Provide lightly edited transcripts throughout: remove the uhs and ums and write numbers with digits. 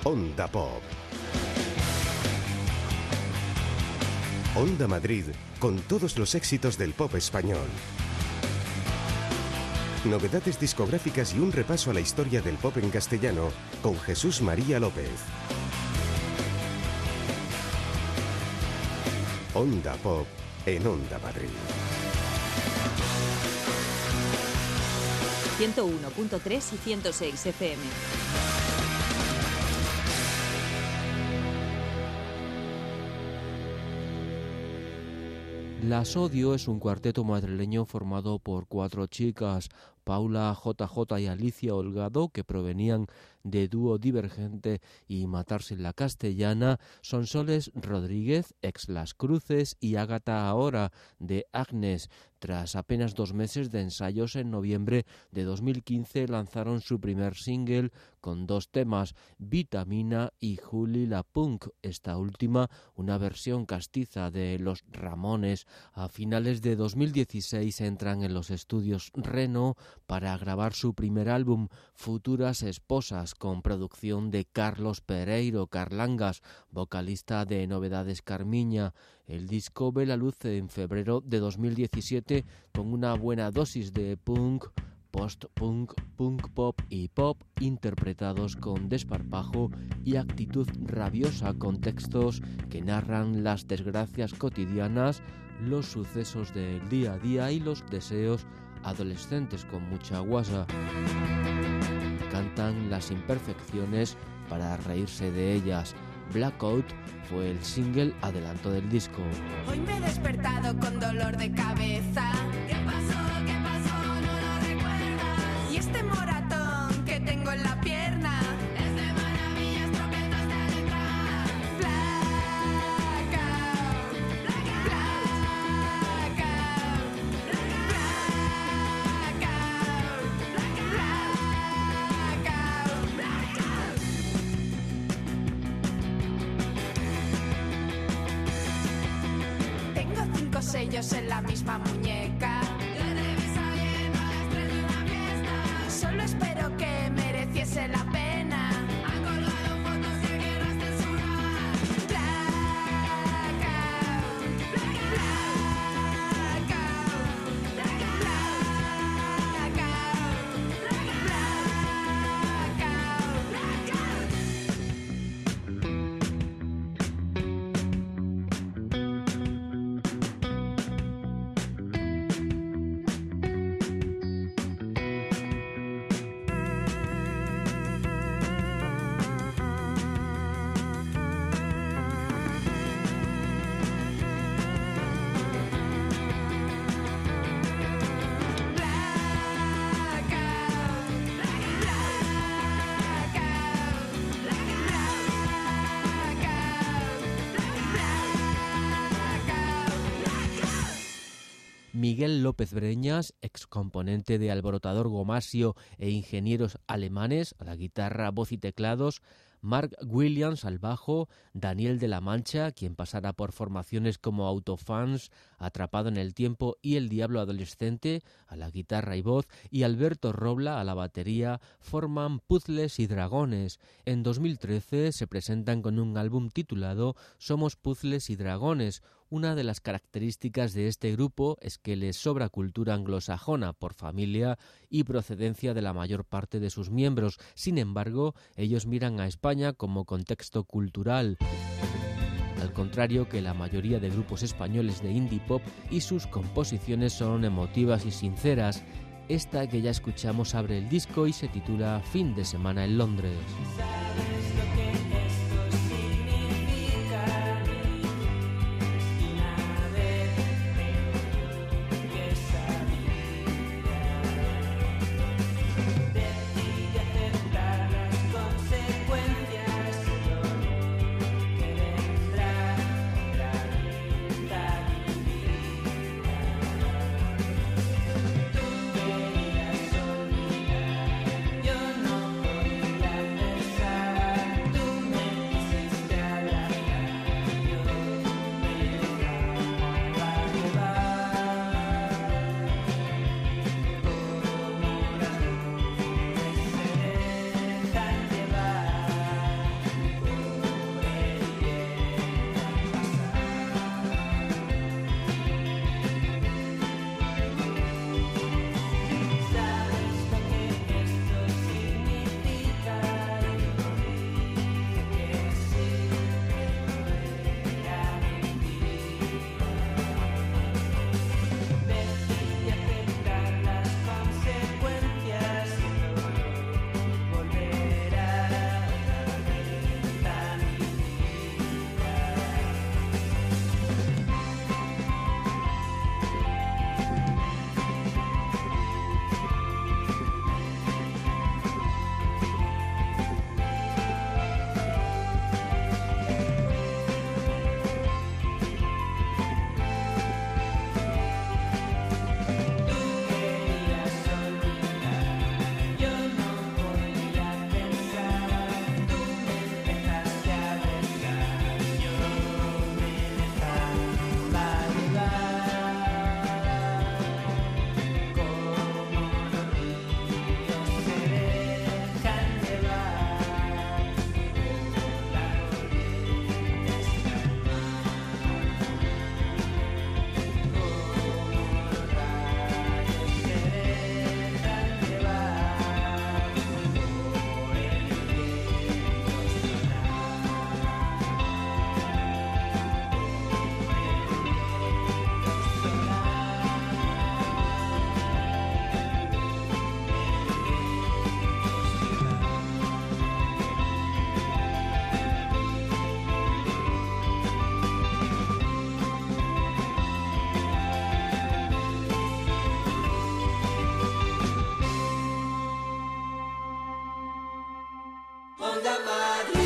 Onda Pop. Onda Madrid, con todos los éxitos del pop español. Novedades discográficas y un repaso a la historia del pop en castellano con Jesús María López. Onda Pop en Onda Madrid. 101.3 y 106 FM. Las Odio es un cuarteto madrileño formado por 4 chicas, Paula, JJ y Alicia Holgado, que provenían de Dúo Divergente y Matarse en la Castellana, Sonsoles Rodríguez, ex Las Cruces, y Ágata Ahora, de Agnes. Tras apenas 2 meses de ensayos, en noviembre de 2015 lanzaron su primer single con 2 temas, Vitamina y Juli la Punk, esta última una versión castiza de Los Ramones. A finales de 2016 entran en los estudios Reno para grabar su primer álbum, Futuras Esposas, con producción de Carlos Pereiro Carlangas, vocalista de Novedades Carmiña. El disco ve la luz en febrero de 2017 con una buena dosis de punk, post-punk, punk pop y pop, interpretados con desparpajo y actitud rabiosa, con textos que narran las desgracias cotidianas, los sucesos del día a día y los deseos adolescentes con mucha guasa. Cantan las imperfecciones para reírse de ellas. Blackout fue el single adelanto del disco. Hoy me he despertado con dolor de cabeza. ¿Qué pasó? ¿Qué pasó? No lo recuerdas. Y este moratón que tengo en la pierna es de maravillas, tropetas de letra. Blackout, blackout, blackout, blackout, blackout. Tengo 5 sellos en la misma muñeca. Yo te vi saliendo a las 3 de una fiesta. Solo espero que mereciese la pena. Han colgado fotos que quieras censurar. Blackout, blackout, blackout, blackout, Miguel López Breñas, excomponente de Alborotador Gomasio e Ingenieros Alemanes, a la guitarra, voz y teclados, Mark Williams al bajo, Daniel de la Mancha, quien pasará por formaciones como Autofans, Atrapado en el Tiempo y El Diablo Adolescente, a la guitarra y voz, y Alberto Robla a la batería, forman Puzzles y Dragones. En 2013 se presentan con un álbum titulado Somos Puzzles y Dragones. Una de las características de este grupo es que les sobra cultura anglosajona por familia y procedencia de la mayor parte de sus miembros. Sin embargo, ellos miran a España como contexto cultural, al contrario que la mayoría de grupos españoles de indie pop, y sus composiciones son emotivas y sinceras. Esta que ya escuchamos abre el disco y se titula Fin de Semana en Londres. yo no podía pensar. Onda Madrid.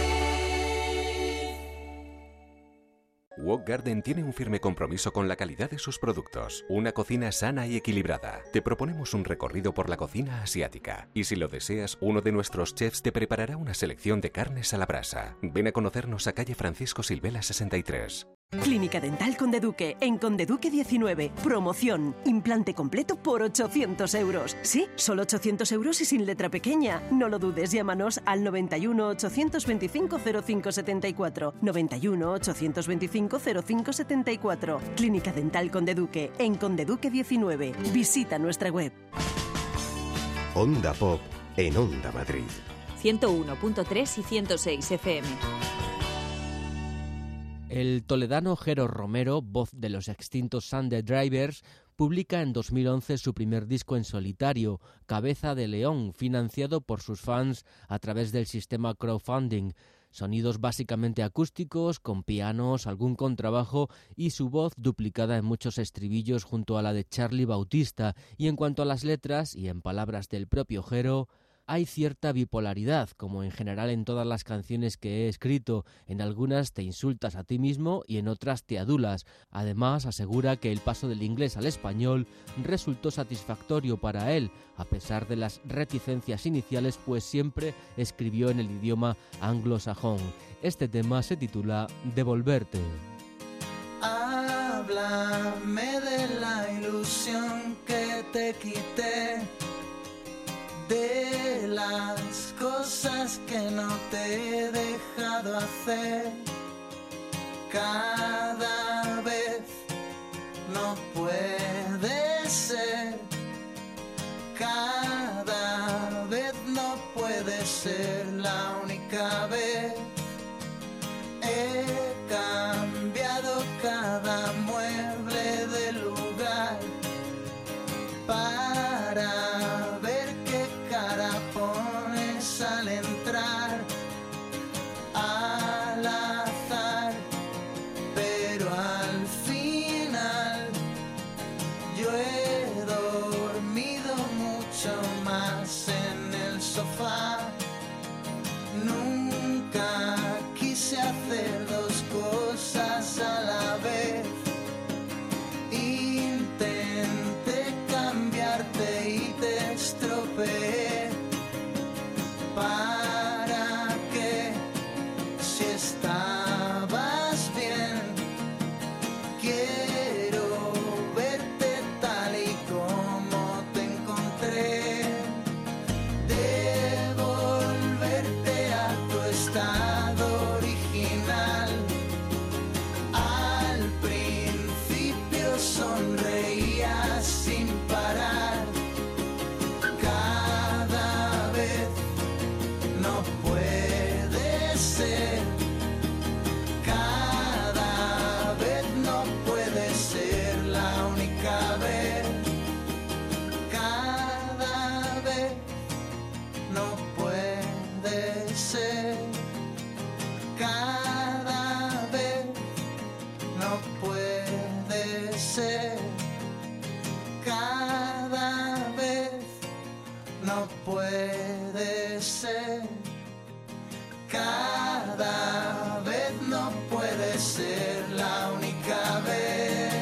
Wok Garden tiene un firme compromiso con la calidad de sus productos. Una cocina sana y equilibrada. Te proponemos un recorrido por la cocina asiática. Y si lo deseas, uno de nuestros chefs te preparará una selección de carnes a la brasa. Ven a conocernos a calle Francisco Silvela 63. Clínica Dental Conde Duque, en Conde Duque 19. Promoción. Implante completo por 800 euros. Sí, solo 800 euros y sin letra pequeña. No lo dudes, llámanos al 91 825 0574. 91 825 0574. Clínica Dental Conde Duque, en Conde Duque 19. Visita nuestra web. Onda Pop en Onda Madrid. 101.3 y 106 FM. El toledano Jero Romero, voz de los extintos Sunday Drivers, publica en 2011 su primer disco en solitario, Cabeza de León, financiado por sus fans a través del sistema crowdfunding. Sonidos básicamente acústicos, con pianos, algún contrabajo y su voz duplicada en muchos estribillos junto a la de Charlie Bautista. Y en cuanto a las letras, y en palabras del propio Jero, hay cierta bipolaridad, como en general en todas las canciones que he escrito. En algunas te insultas a ti mismo y en otras te adulas. Además, asegura que el paso del inglés al español resultó satisfactorio para él, a pesar de las reticencias iniciales, pues siempre escribió en el idioma anglosajón. Este tema se titula Devolverte. Háblame de la ilusión que te quité, de las cosas que no te he dejado hacer. Cada vez no puede ser, cada vez no puede ser la única vez. He cambiado cada mueble de lugar para ver qué cara pones al entrar, al azar, pero al final yo he dormido mucho más en el sofá. Nunca quise hacer dos cosas a la vez. Intenté cambiarte y te estropeé. ¿Para qué? Si estabas bien. Quiero verte tal y como te encontré. Devolverte a tu estado original. Al principio sonreías sin parar. Cada vez no puede ser. Cada vez no puede ser la única vez. Cada vez no puede ser. Cada vez no puede ser. Cada vez no puede ser. Cada vez no puede ser la única vez.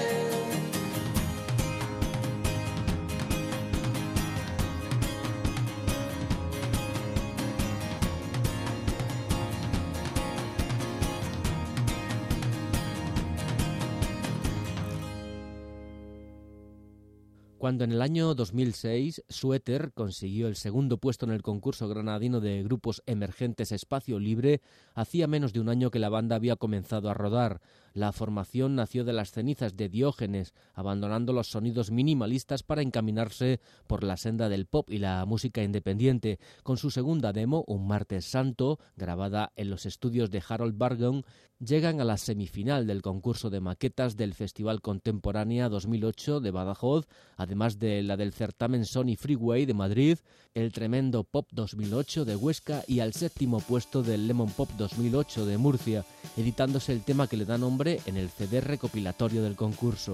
Cuando en el año 2006 Suéter consiguió el segundo puesto en el concurso granadino de grupos emergentes Espacio Libre, hacía menos de un año que la banda había comenzado a rodar. La formación nació de las cenizas de Diógenes, abandonando los sonidos minimalistas para encaminarse por la senda del pop y la música independiente. Con su segunda demo, Un Martes Santo, grabada en los estudios de Harold Bargon, llegan a la semifinal del concurso de maquetas del Festival Contemporánea 2008 de Badajoz, además de la del certamen Sony Freeway de Madrid, el Tremendo Pop 2008 de Huesca y al séptimo puesto del Lemon Pop 2008 de Murcia, editándose el tema que le da nombre en el CD recopilatorio del concurso.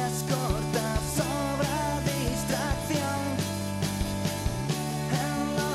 Distancias cortas, sobra distracción en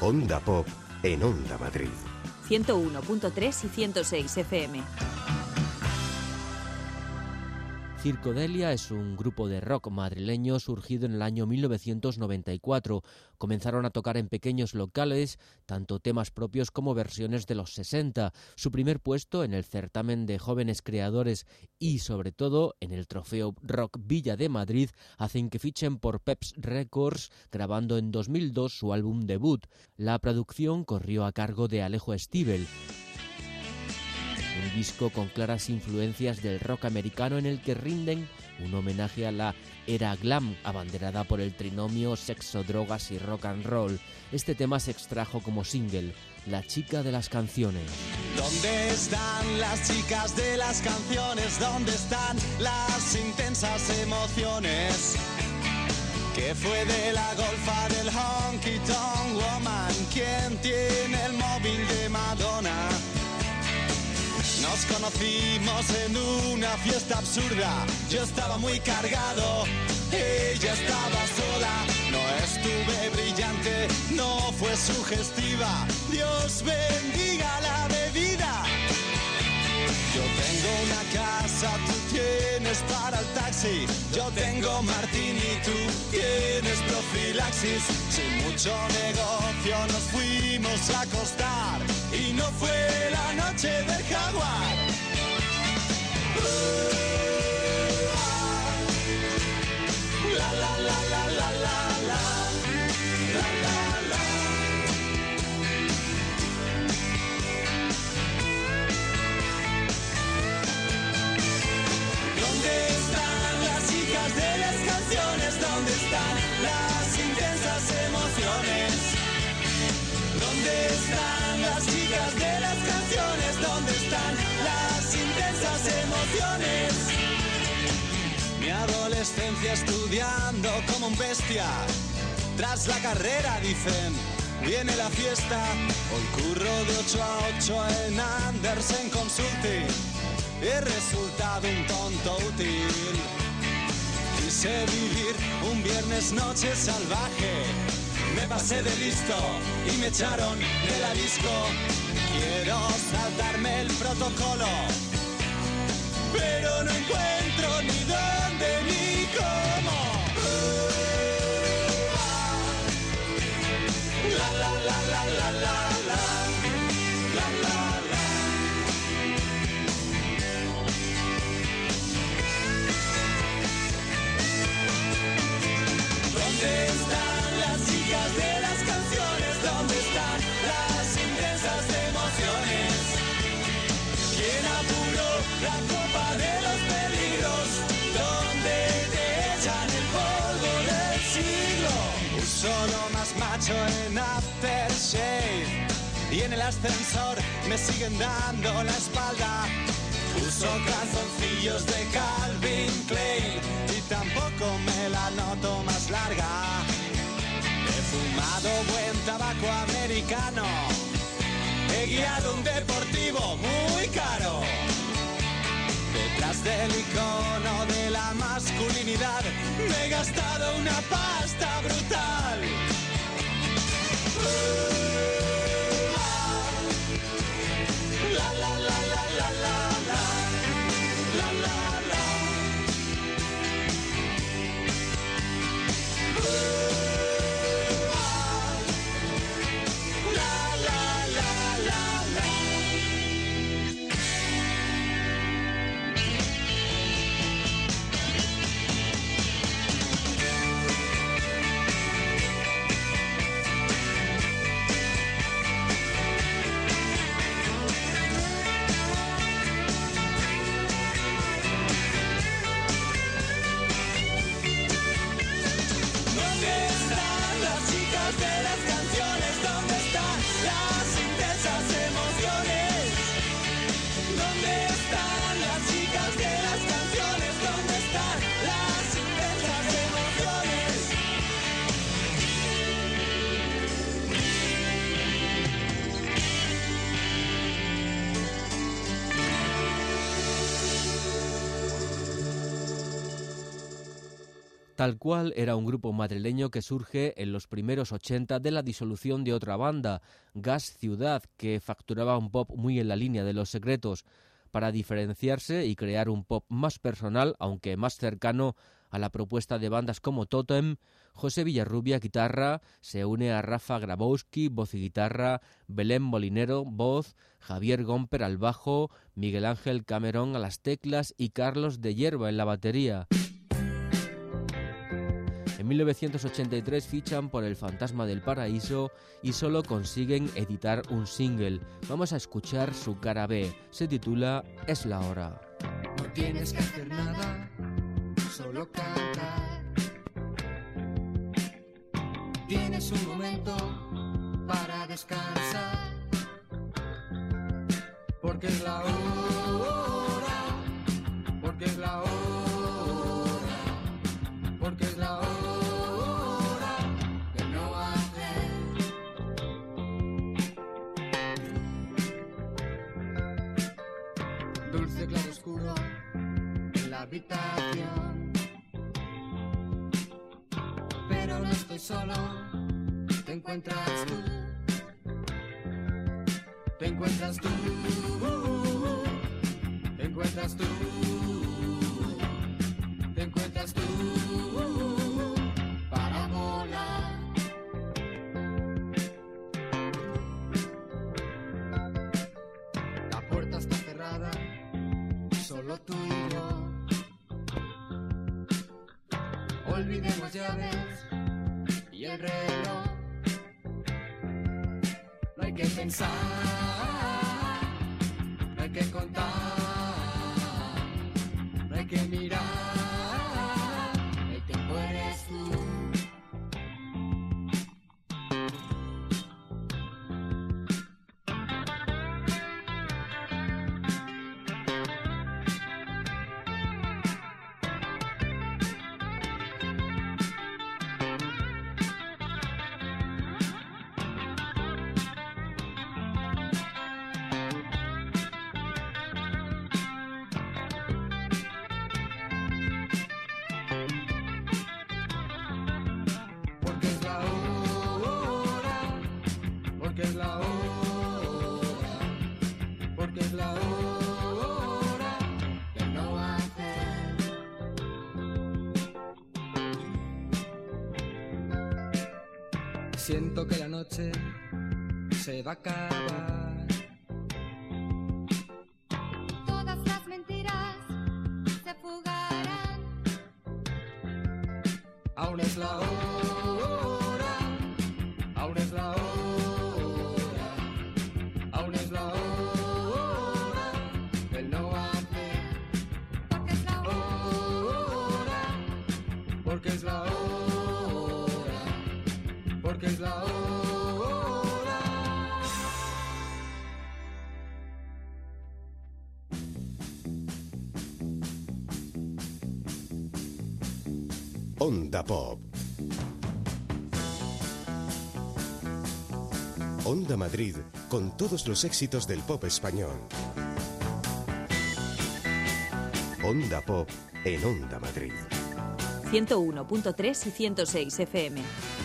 Onda Pop en Onda Madrid. 101.3 y 106 FM. Circodelia es un grupo de rock madrileño surgido en el año 1994. Comenzaron a tocar en pequeños locales, tanto temas propios como versiones de los 60. Su primer puesto en el certamen de jóvenes creadores y, sobre todo, en el trofeo Rock Villa de Madrid hacen que fichen por Peps Records, grabando en 2002 su álbum debut. La producción corrió a cargo de Alejo Stivel. Un disco con claras influencias del rock americano en el que rinden un homenaje a la era glam, abanderada por el trinomio sexo, drogas y rock and roll. Este tema se extrajo como single, La chica de las canciones. ¿Dónde están las chicas de las canciones? ¿Dónde están las intensas emociones? ¿Qué fue de la golfa del honky tonk woman? ¿Quién tiene el móvil de Madonna? Nos conocimos en una fiesta absurda. Yo estaba muy cargado, ella estaba sola. No estuve brillante, no fue sugestiva. Dios bendiga la bebida. Yo tengo una casa, tú tienes para el taxi. Yo tengo martini, tú tienes profilaxis. Sin mucho negocio nos fuimos a acostar y no fue la noche del jaguar. La la la la la la la la la. ¿Dónde están las chicas de las canciones? ¿Dónde están las intensas emociones? ¿Dónde están las chicas de las canciones? ¿Dónde están las intensas emociones? Mi adolescencia estudiando como un bestia. Tras la carrera dicen, viene la fiesta. Hoy curro de 8 a 8 en Andersen Consulting. He resultado un tonto útil. Quise vivir un viernes noche salvaje. Me pasé de listo y me echaron de la disco. Quiero saltarme el protocolo, pero no encuentro ni dónde ni cómo. La la la la la la la la la la. ¿Dónde están las chicas de las canciones? ¿Dónde están las intensas emociones? ¿Quién apuró la copa de los peligros? ¿Dónde te echan el polvo del siglo? Uso lo más macho en aftershave y en el ascensor me siguen dando la espalda. Uso calzoncillos de Calvin Klein y tampoco me la noto más larga. He fumado buen tabaco americano. He guiado un deportivo muy caro. Detrás del icono de la masculinidad me he gastado una pasta brutal. La la la la la la la la la la. Tal Cual era un grupo madrileño que surge en los primeros 80 de la disolución de otra banda, Gas Ciudad, que facturaba un pop muy en la línea de Los Secretos. Para diferenciarse y crear un pop más personal, aunque más cercano a la propuesta de bandas como Totem, José Villarrubia, guitarra, se une a Rafa Grabowski, voz y guitarra, Belén Molinero, voz, Javier Gomper al bajo, Miguel Ángel Camerón a las teclas y Carlos de Hierba en la batería. En 1983 fichan por El Fantasma del Paraíso y solo consiguen editar un single. Vamos a escuchar su cara B. Se titula Es la hora. No tienes que hacer nada, solo cantar. Tienes un momento para descansar, porque es la hora, porque es la hora, porque es la hora. Dulce claro oscuro en la habitación, pero no estoy solo, te encuentras tú, te encuentras tú, te encuentras tú, te encuentras tú, para volar. La puerta está cerrada, solo tú y yo. Olvidemos llaves y el reloj. No hay que pensar, no hay que contar, no hay que mirar. El tiempo eres tú. Siento que la noche se va a acabar. Todas las mentiras se fugarán. Aún es la hora, aún es la hora, aún es la hora del no hacer. Porque es la hora, porque es la hora. Porque es la hora. Onda Pop. Onda Madrid, con todos los éxitos del pop español. Onda Pop en Onda Madrid. 101.3 y 106 FM.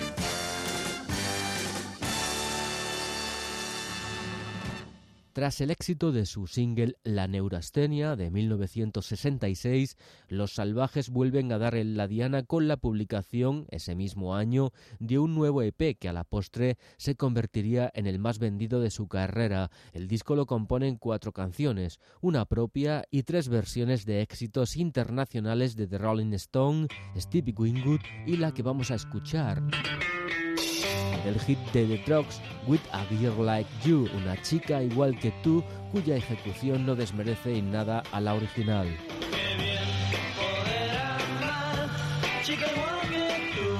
Tras el éxito de su single La Neurastenia de 1966, Los Salvajes vuelven a dar en la diana con la publicación, ese mismo año, de un nuevo EP que a la postre se convertiría en el más vendido de su carrera. El disco lo componen 4 canciones, una propia y 3 versiones de éxitos internacionales de The Rolling Stone, Stevie Winwood y la que vamos a escuchar. El hit de The Drugs, With a Girl Like You, una chica igual que tú, cuya ejecución no desmerece en nada a la original. Qué bien poder amar, chica igual que tú.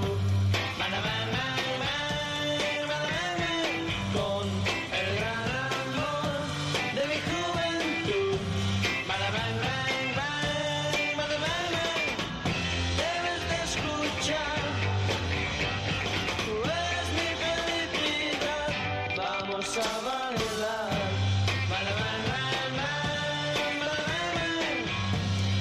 Con el gran amor de mi juventud. Debes de escuchar. Vamos a bailar.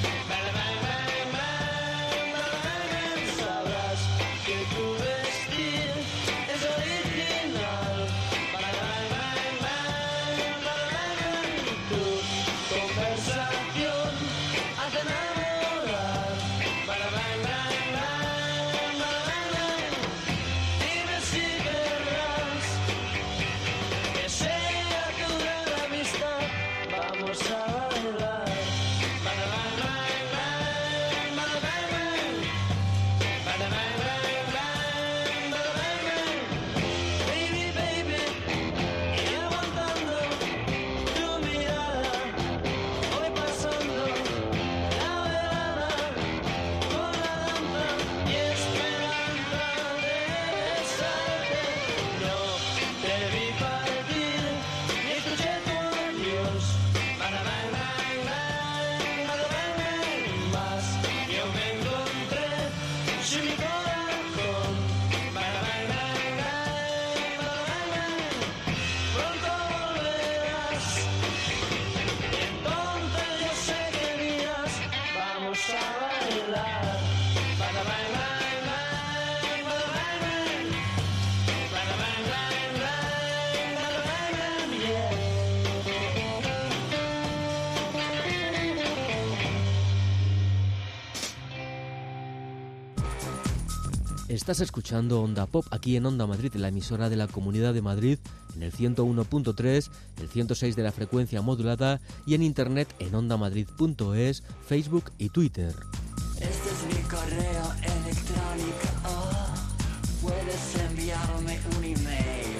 Estás escuchando Onda Pop aquí en Onda Madrid, la emisora de la Comunidad de Madrid, en el 101.3, el 106 de la frecuencia modulada y en internet en ondamadrid.es, Facebook y Twitter. Este es mi correo electrónico, puedes enviarme un email.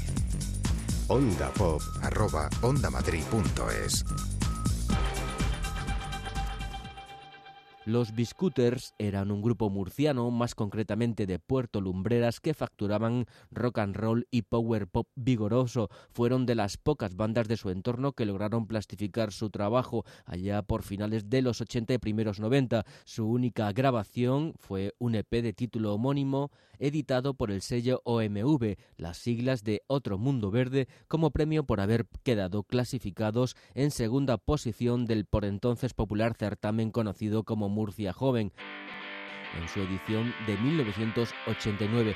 ondapop@ondamadrid.es. Los Biscooters eran un grupo murciano, más concretamente de Puerto Lumbreras, que facturaban rock and roll y power pop vigoroso. Fueron de las pocas bandas de su entorno que lograron plastificar su trabajo allá por finales de los 80 y primeros 90. Su única grabación fue un EP de título homónimo, editado por el sello OMV, las siglas de Otro Mundo Verde, como premio por haber quedado clasificados en segunda posición del por entonces popular certamen conocido como Murcia Joven, en su edición de 1989.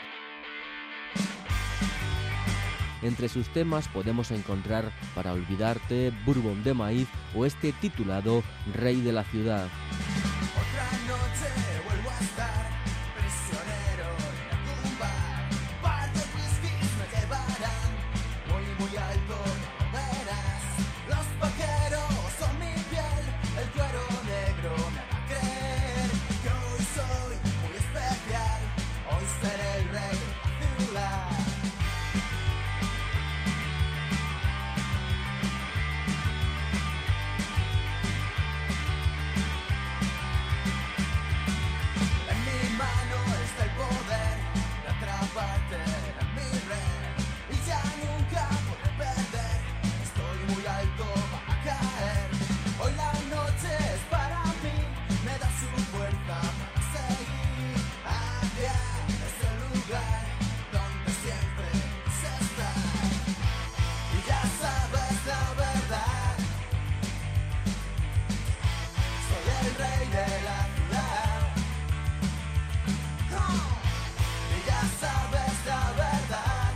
Entre sus temas podemos encontrar Para olvidarte, Bourbon de maíz o este titulado Rey de la ciudad. Otra noche vuelvo a estar prisionero en la tumba. Par de whiskies me llevarán muy muy alto, no verás. Los vaqueros son mi piel, el cuero negro me hará creer que hoy soy muy especial. Hoy seré el rey de la ciudad. En mi mano está el poder de atraparte en mi red y ya nunca podré perder. Estoy muy alto para caer. Hoy la noche es para mí, me da su fuerza para seguir hacia ese lugar donde siempre quise estar. Y ya sabes la verdad, soy el rey de la ciudad. Y ya sabes la verdad,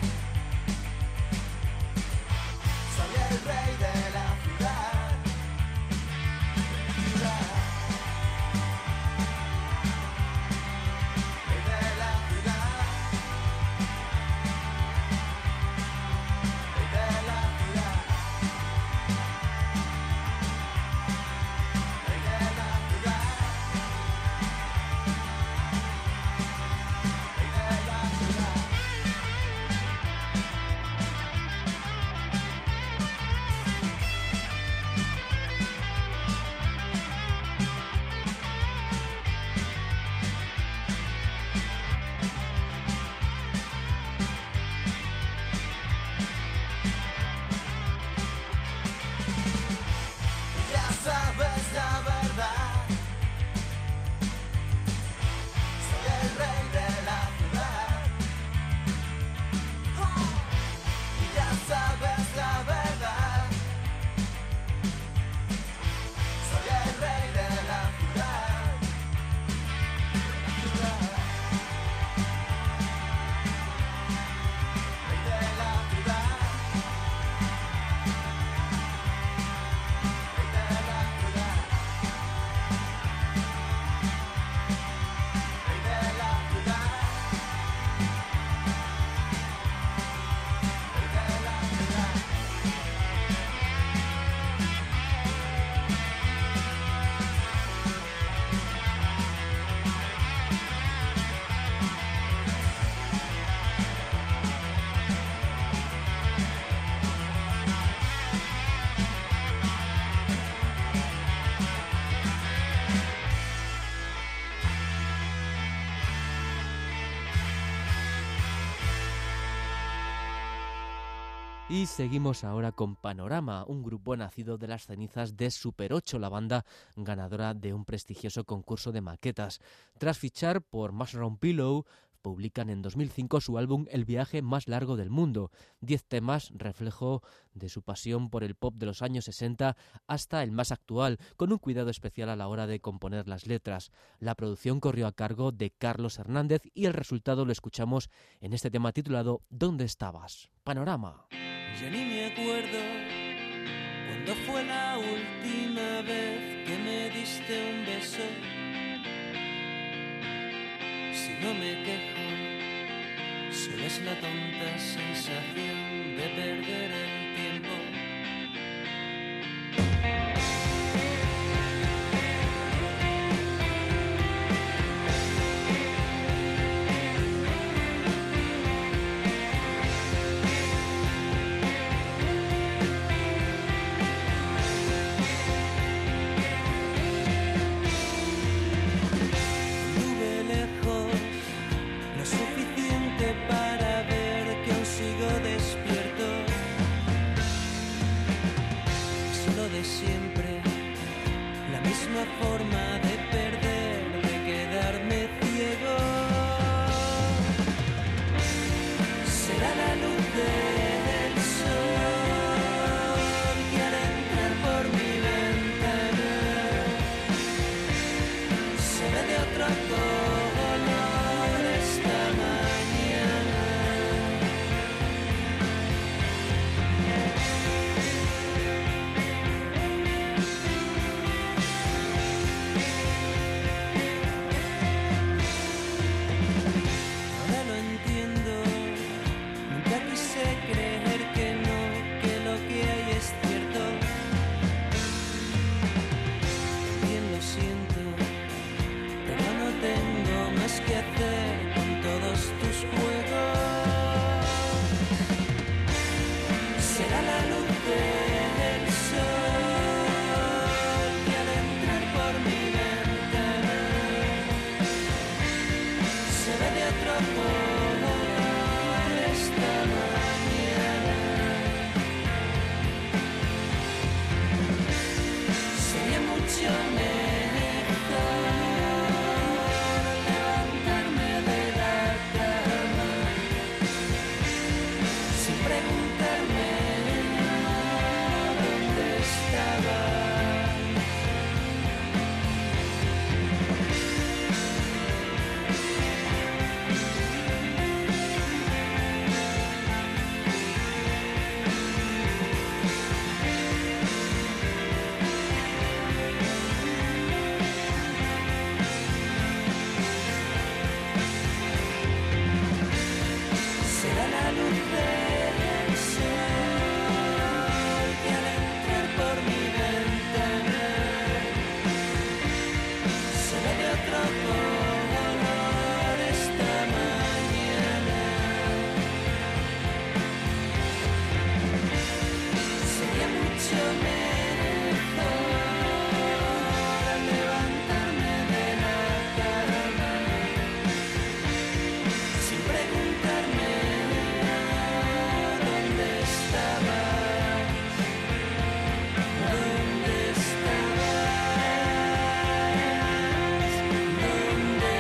soy el rey de la ciudad. Rey de la ciudad. Rey de la ciudad. Rey de la ciudad. Rey de la ciudad. Ya sabes la verdad, soy el rey de la ciudad. Y ya sabes la verdad, soy el rey de la ciudad. Rey de la ciudad. Rey de la ciudad. Rey de la ciudad. Rey de la ciudad. Y seguimos ahora con Panorama, un grupo nacido de las cenizas de Super 8, la banda ganadora de un prestigioso concurso de maquetas. Tras fichar por Mushroom Pillow, publican en 2005 su álbum El viaje más largo del mundo. 10 temas, reflejo de su pasión por el pop de los años 60 hasta el más actual, con un cuidado especial a la hora de componer las letras. La producción corrió a cargo de Carlos Hernández y el resultado lo escuchamos en este tema titulado ¿Dónde estabas? Panorama. Ya ni me acuerdo cuándo fue la última vez que me diste un beso. Si no me quejo, solo es la tonta sensación de perder el tiempo. Para ver que aún sigo despierto, es lo de siempre, la misma forma de perder, de quedarme ciego. Será la luz del sol que al entrar por mi ventana se ve de otro color esta mañana. Ahora lo entiendo, nunca quise creer que no, que lo que hay es cierto. También lo siento, pero no tengo más que hacer con todos tus juegos. Será la luz del sol que al entrar por mi ventana se ve de otro color esta mañana. Sería mucho mejor levantarme de la cama sin preguntarme dónde estaba. Será la luz del sol que al entrar por mi ventana se ve de otro color esta mañana. Sería mucho mejor levantarme de la cama sin preguntarme dónde estabas, dónde estabas, dónde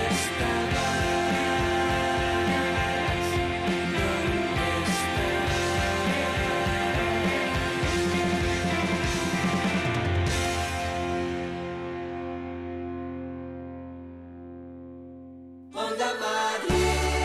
estabas. Onda Madrid.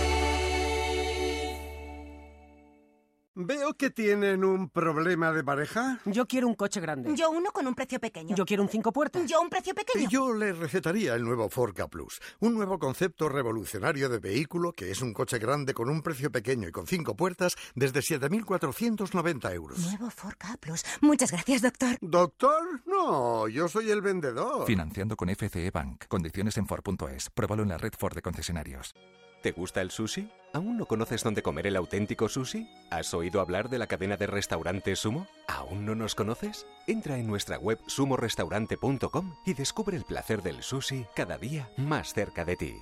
Veo que tienen un problema de pareja. Yo quiero un coche grande. Yo uno con un precio pequeño. Yo quiero un 5 puertas. Yo un precio pequeño. Yo le recetaría el nuevo Ford Ka Plus, un nuevo concepto revolucionario de vehículo que es un coche grande con un precio pequeño y con 5 puertas desde 7.490 euros. Nuevo Ford Ka Plus. Muchas gracias, doctor. ¿Doctor? No, yo soy el vendedor. Financiando con FCE Bank. Condiciones en Ford.es. Pruébalo en la red Ford de concesionarios. ¿Te gusta el sushi? ¿Aún no conoces dónde comer el auténtico sushi? ¿Has oído hablar de la cadena de restaurantes Sumo? ¿Aún no nos conoces? Entra en nuestra web sumorestaurante.com y descubre el placer del sushi cada día más cerca de ti.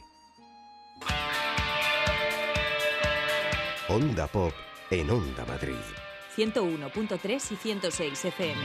Onda Pop en Onda Madrid. 101.3 y 106 FM.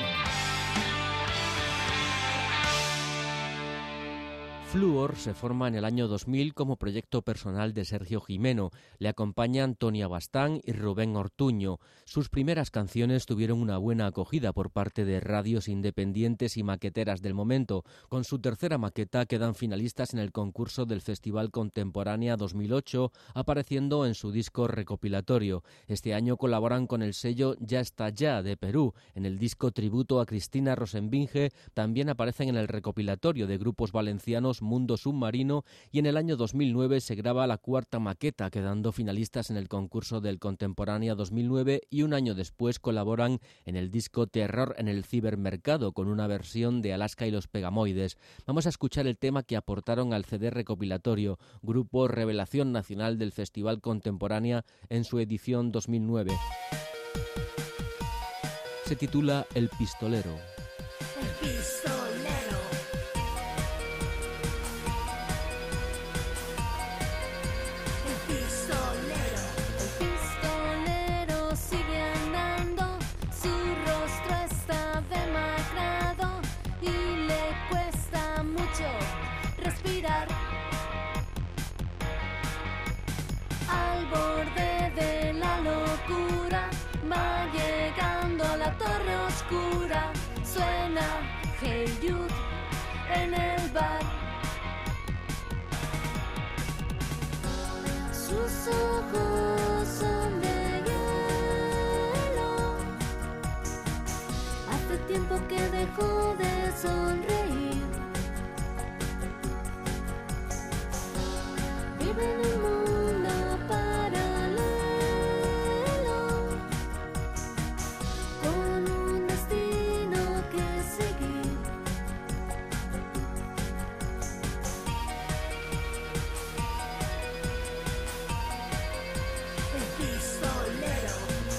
Fluor se forma en el año 2000 como proyecto personal de Sergio Jimeno. Le acompañan Tonia Bastán y Rubén Ortuño. Sus primeras canciones tuvieron una buena acogida por parte de radios independientes y maqueteras del momento. Con su tercera maqueta quedan finalistas en el concurso del Festival Contemporánea 2008, apareciendo en su disco recopilatorio. Este año colaboran con el sello Ya Está Ya de Perú. En el disco tributo a Cristina Rosenbinge también aparecen en el recopilatorio de grupos valencianos Unidos, Mundo Submarino, y en el año 2009 se graba la cuarta maqueta, quedando finalistas en el concurso del Contemporánea 2009, y un año después colaboran en el disco Terror en el Cibermercado con una versión de Alaska y los Pegamoides. Vamos a escuchar el tema que aportaron al CD recopilatorio, grupo revelación nacional del Festival Contemporánea en su edición 2009. Se titula El Pistolero. El pistolero. El pistolero. El pistolero sigue andando, su rostro está demacrado y le cuesta mucho respirar. Al borde de la locura va llegando a la torre oscura. Suena Hey Jude en el bar. Sus ojos son de hielo. Hace tiempo que dejó de sonreír. Vive en un mundo paralelo, con un destino que seguir. El pistolero.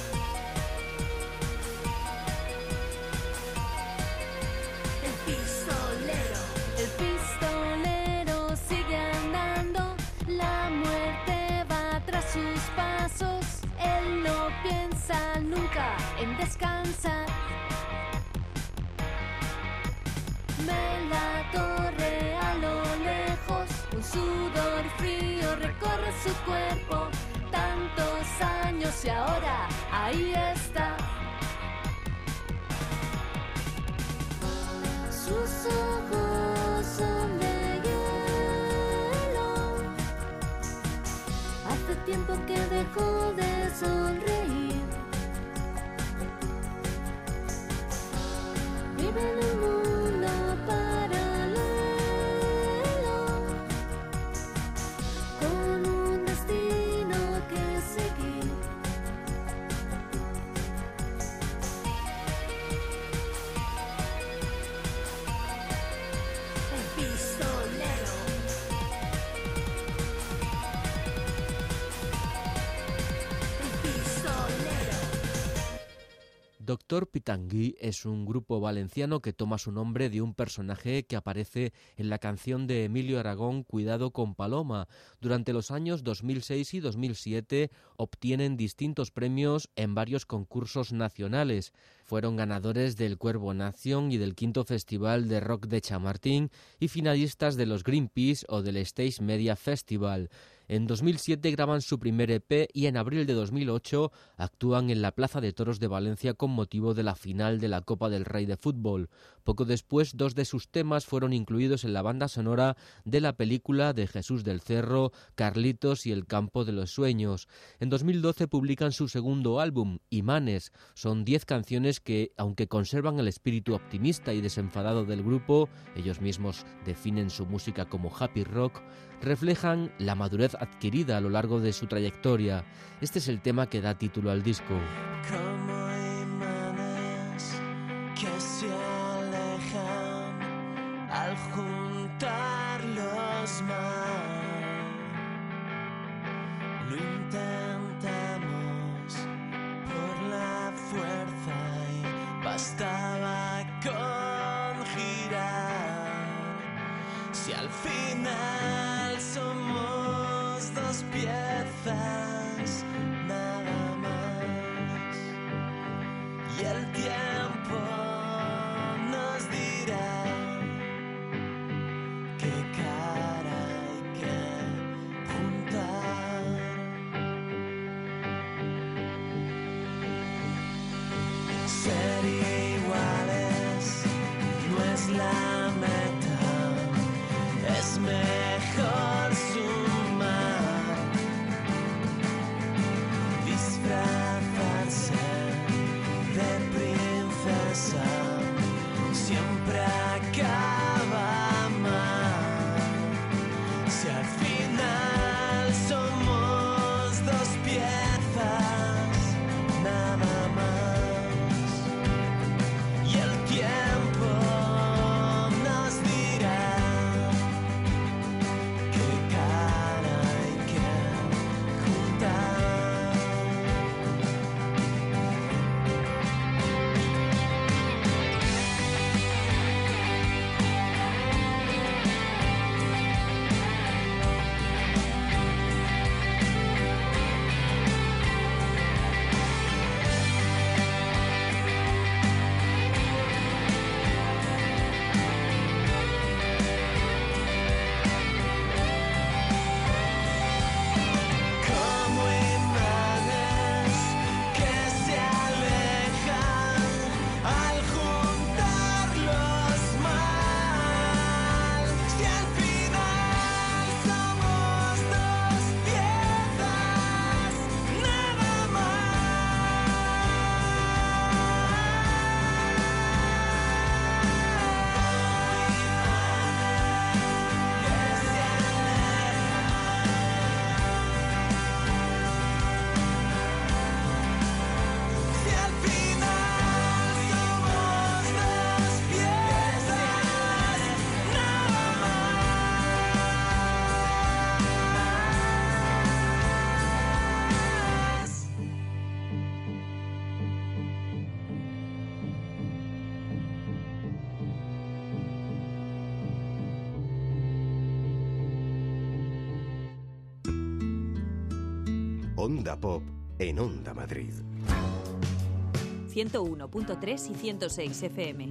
El pistolero. El pistolero sigue andando, la muerte va tras sus pasos. Él no piensa nunca en descansar. Ve la torre a lo lejos, un sudor frío recorre su cuerpo. Tantos años y ahora ahí está. Sus ojos son de hielo. Hace tiempo que dejó de sonreír. Vive en un mundo paralelo, con un destino que seguir. El pistolero. El pistolero. Doctor Pitangui es un grupo valenciano que toma su nombre de un personaje que aparece en la canción de Emilio Aragón Cuidado con Paloma. Durante los años 2006 y 2007 obtienen distintos premios en varios concursos nacionales. Fueron ganadores del Cuervo Nation y del quinto Festival de Rock de Chamartín y finalistas de los Greenpeace o del Stage Media Festival. En 2007 graban su primer EP y en abril de 2008 actúan en la Plaza de Toros de Valencia con motivo de la final de la Copa del Rey de Fútbol. Poco después, 2 de sus temas fueron incluidos en la banda sonora de la película de Jesús del Cerro, Carlitos y el Campo de los Sueños. En 2012 publican su segundo álbum, Imanes. Son 10 canciones que, aunque conservan el espíritu optimista y desenfadado del grupo, ellos mismos definen su música como happy rock, reflejan la madurez adquirida a lo largo de su trayectoria. Este es el tema que da título al disco. Como imanes que se alejan al juntarlos más. Lo intentamos por la fuerza y bastaba con girar. Si al final somos 2 piezas, nada más. Y el tiempo nos dirá qué cara hay que juntar. Ser iguales no es la meta, es mejor sumar. Onda Pop en Onda Madrid. 101.3 y 106 FM.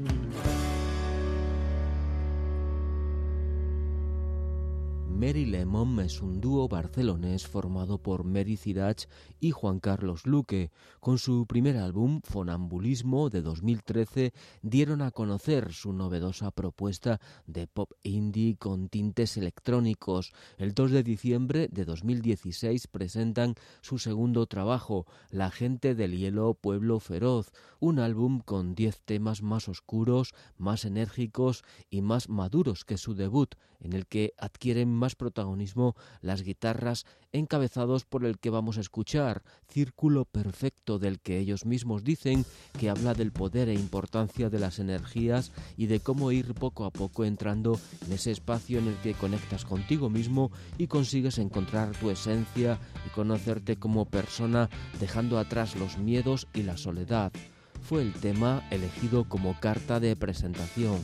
Mary Lemon es un dúo barcelonés formado por Mary Cirach y Juan Carlos Luque. Con su primer álbum, Fonambulismo, de 2013, dieron a conocer su novedosa propuesta de pop indie con tintes electrónicos. El 2 de diciembre de 2016 presentan su segundo trabajo, La gente del hielo, pueblo feroz, un álbum con 10 temas más oscuros, más enérgicos y más maduros que su debut, en el que adquieren más protagonismo las guitarras, encabezados por el que vamos a escuchar, Círculo Perfecto, del que ellos mismos dicen que habla del poder e importancia de las energías y de cómo ir poco a poco entrando en ese espacio en el que conectas contigo mismo y consigues encontrar tu esencia y conocerte como persona, dejando atrás los miedos y la soledad. Fue el tema elegido como carta de presentación.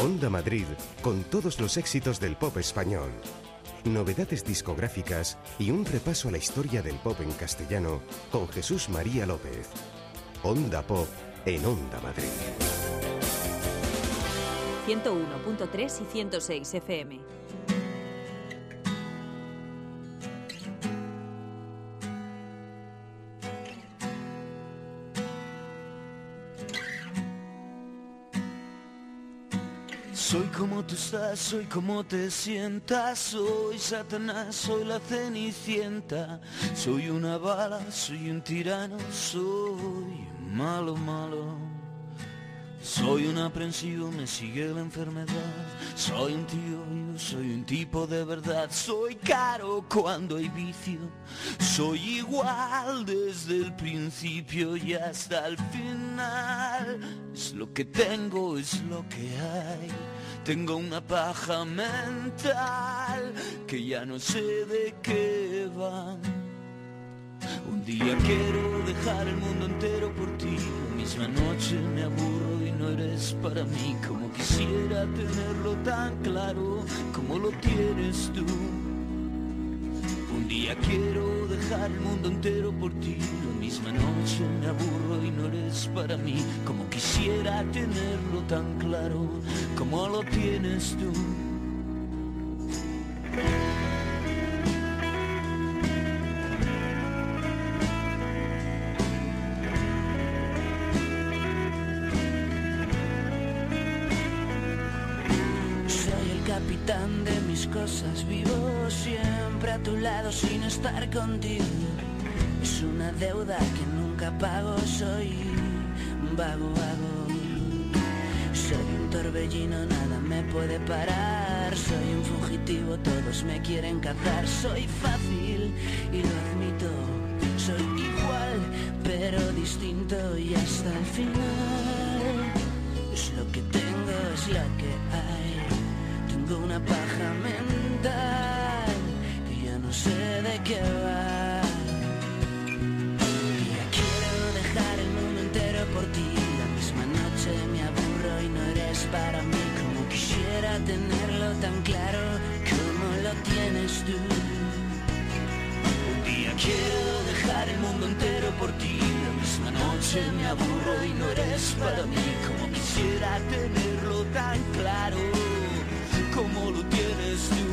Onda Madrid, con todos los éxitos del pop español. Novedades discográficas y un repaso a la historia del pop en castellano con Jesús María López. Onda Pop en Onda Madrid. 101.3 y 106 FM. Soy como tú estás, soy como te sientas, soy Satanás, soy la Cenicienta, soy una bala, soy un tirano, soy malo, malo. Soy un aprensivo, me sigue la enfermedad, soy un tío vivo, soy un tipo de verdad, soy caro cuando hay vicio, soy igual desde el principio y hasta el final. Es lo que tengo, es lo que hay. Tengo una paja mental que ya no sé de qué va. Un día quiero dejar el mundo entero por ti, la misma noche me aburro y no eres para mí. Como quisiera tenerlo tan claro como lo tienes tú. Un día quiero dejar el mundo entero por ti, la misma noche me aburro y no eres para mí. Como quisiera tenerlo tan claro como lo tienes tú. Capitán de mis cosas, vivo siempre a tu lado sin estar contigo. Es una deuda que nunca pago, soy un vago, vago. Soy un torbellino, nada me puede parar. Soy un fugitivo, todos me quieren cazar. Soy fácil y lo admito, soy igual pero distinto y hasta el final. Es lo que tengo, es lo que hay. Tengo una paja mental y ya no sé de qué va. Ya quiero dejar el mundo entero por ti, la misma noche me aburro y no eres para mí. Como quisiera tenerlo tan claro como lo tienes tú. Un día quiero dejar el mundo entero por ti, la misma noche me aburro y no eres para mí. Como quisiera tenerlo tan claro como lo tienes tú.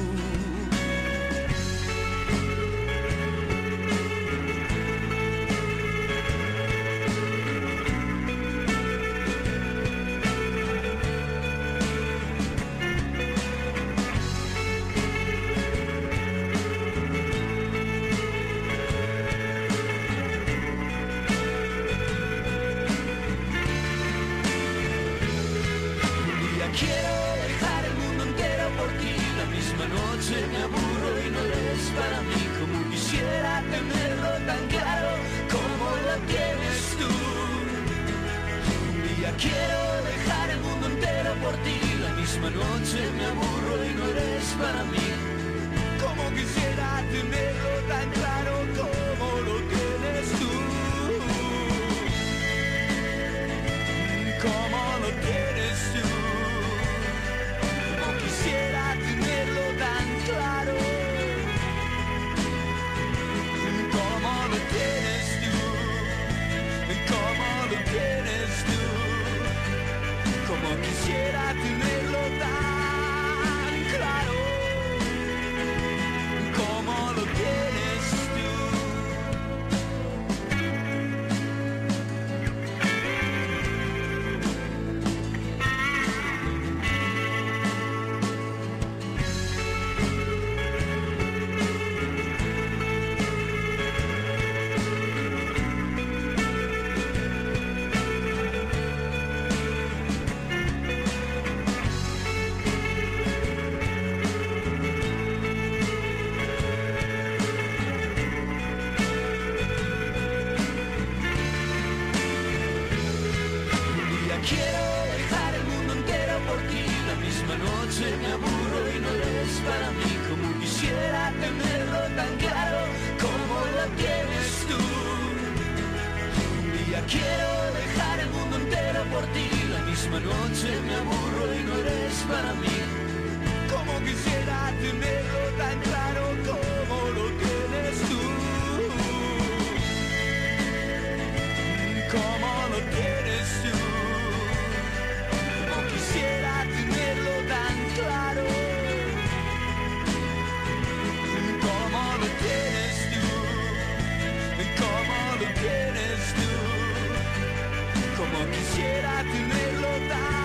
Me aburro y no eres para mí. Como quisiera tenerlo tan claro como lo tienes tú. Un día quiero dejar el mundo entero por ti, la misma noche me aburro y no eres para mí. Como quisiera tenerlo tan claro como lo tienes tú. Como lo tienes tú. Como quisiera tenerlo tan claro como lo tienes tú, como lo tienes tú, como quisiera tenerlo tan claro como lo tienes tú. Me aburro y no eres para mí. Como quisiera tenerlo tan claro como lo tienes tú. Un día quiero dejar el mundo entero por ti, la misma misma noche me aburro y no eres para mí. Como quisiera tenerlo tan claro como lo tienes tú. Como lo tienes tú. Como quisiera tenerlo tan claro como lo tienes tú. Como lo tienes tú. Como quisiera tenerlo tan